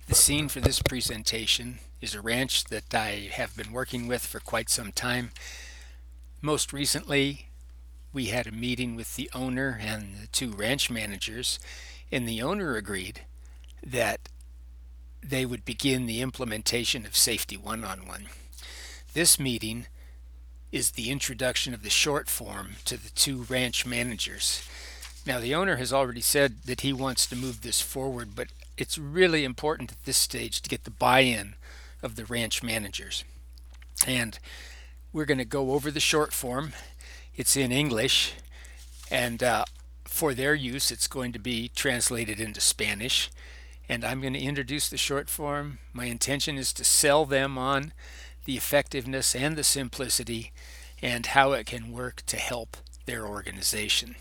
The scene for this presentation is a ranch that I have been working with for quite some time. Most recently, we had a meeting with the owner and the two ranch managers, and the owner agreed that they would begin the implementation of Safety One-on-One. This meeting is the introduction of the short form to the two ranch managers. Now, the owner has already said that he wants to move this forward, but it's really important at this stage to get the buy-in of the ranch managers. And we're going to go over the short form. It's in English, and for their use, it's going to be translated into Spanish. And I'm going to introduce the short form. My intention is to sell them on the effectiveness and the simplicity and how it can work to help their organization.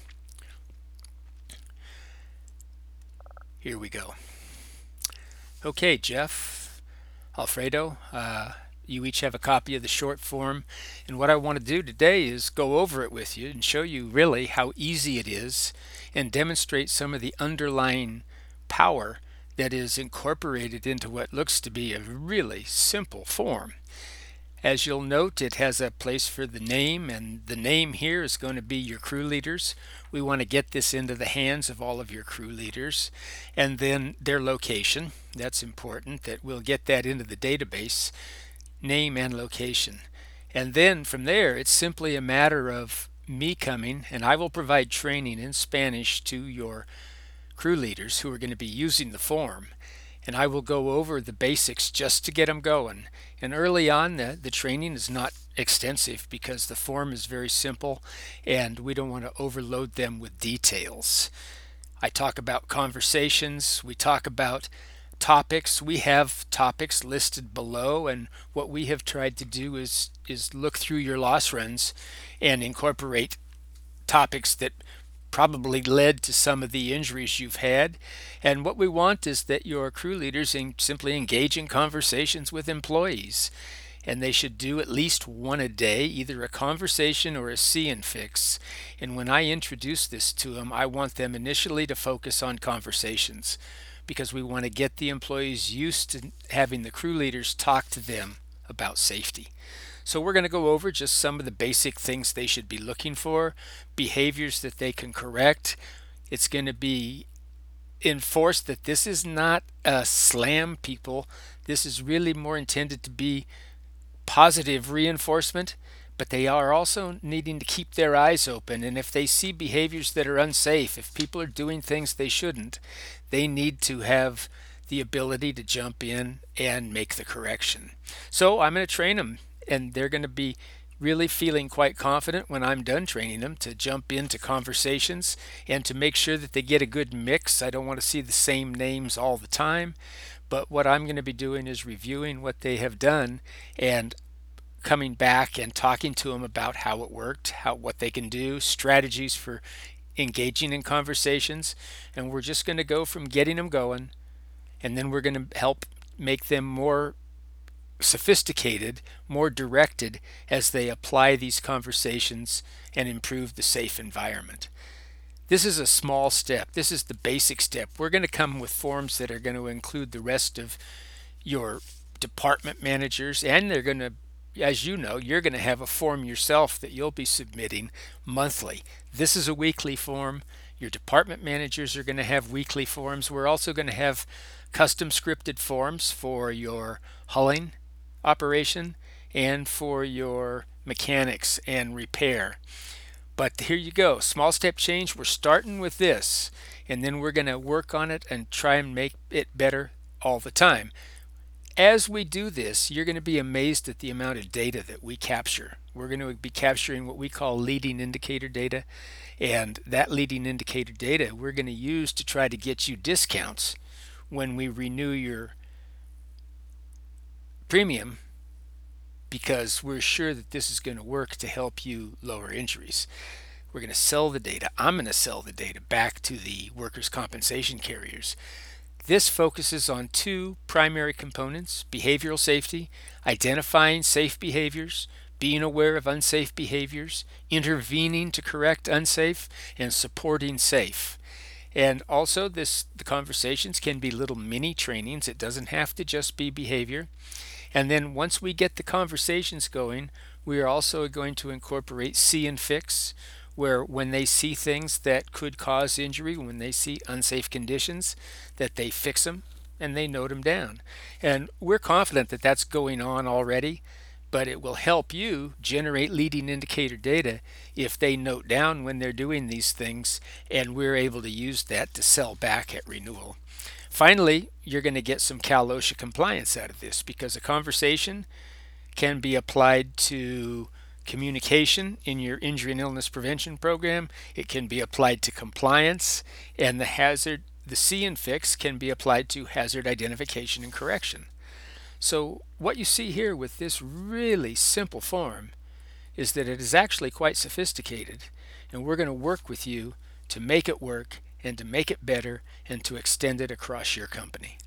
Here we go. Okay, Jeff, Alfredo, you each have a copy of the short form, and what I want to do today is go over it with you and show you really how easy it is and demonstrate some of the underlying power that is incorporated into what looks to be a really simple form. As you'll note, it has a place for the name, and the name here is going to be your crew leaders. We want to get this into the hands of all of your crew leaders, and then their location. That's important that we'll get that into the database, name and location. And then from there, it's simply a matter of me coming, and I will provide training in Spanish to your crew leaders who are going to be using the form, and I will go over the basics just to get them going. And early on, the training is not extensive because the form is very simple and we don't want to overload them with details. I talk about conversations, we talk about topics. We have topics listed below, and what we have tried to do is look through your loss runs and incorporate topics that probably led to some of the injuries you've had. And what we want is that your crew leaders simply engage in conversations with employees. And they should do at least one a day, either a conversation or a see and fix. And when I introduce this to them, I want them initially to focus on conversations because we want to get the employees used to having the crew leaders talk to them about safety. So we're going to go over just some of the basic things they should be looking for, behaviors that they can correct. It's going to be enforced that this is not a slam people. This is really more intended to be positive reinforcement, but they are also needing to keep their eyes open. And if they see behaviors that are unsafe, if people are doing things they shouldn't, they need to have the ability to jump in and make the correction. So I'm going to train them, and they're going to be really feeling quite confident when I'm done training them to jump into conversations and to make sure that they get a good mix. I don't want to see the same names all the time, but what I'm going to be doing is reviewing what they have done and coming back and talking to them about how it worked, what they can do, strategies for engaging in conversations, and we're just going to go from getting them going, and then we're going to help make them more sophisticated, more directed as they apply these conversations and improve the safe environment. This is a small step. This is the basic step. We're going to come with forms that are going to include the rest of your department managers, and they're going to, as you know, you're going to have a form yourself that you'll be submitting monthly. This is a weekly form. Your department managers are going to have weekly forms. We're also going to have custom scripted forms for your hulling operation and for your mechanics and repair. But here you go, small step change. We're starting with this, and then we're going to work on it and try and make it better all the time. As we do this, you're going to be amazed at the amount of data that we capture. We're going to be capturing what we call leading indicator data, and that leading indicator data we're going to use to try to get you discounts when we renew your premium, because we're sure that this is going to work to help you lower injuries. We're going to sell the data. I'm going to sell the data back to the workers' compensation carriers. This focuses on two primary components: behavioral safety, identifying safe behaviors, being aware of unsafe behaviors, intervening to correct unsafe, and supporting safe. And also the conversations can be little mini trainings. It doesn't have to just be behavior. And then once we get the conversations going, we are also going to incorporate see and fix, where when they see things that could cause injury, when they see unsafe conditions, that they fix them and they note them down. And we're confident that that's going on already, but it will help you generate leading indicator data if they note down when they're doing these things, and we're able to use that to sell back at renewal. Finally, you're going to get some Cal OSHA compliance out of this, because a conversation can be applied to communication in your injury and illness prevention program. It can be applied to compliance, and the see and fix can be applied to hazard identification and correction. So what you see here with this really simple form is that it is actually quite sophisticated, and we're going to work with you to make it work and to make it better and to extend it across your company.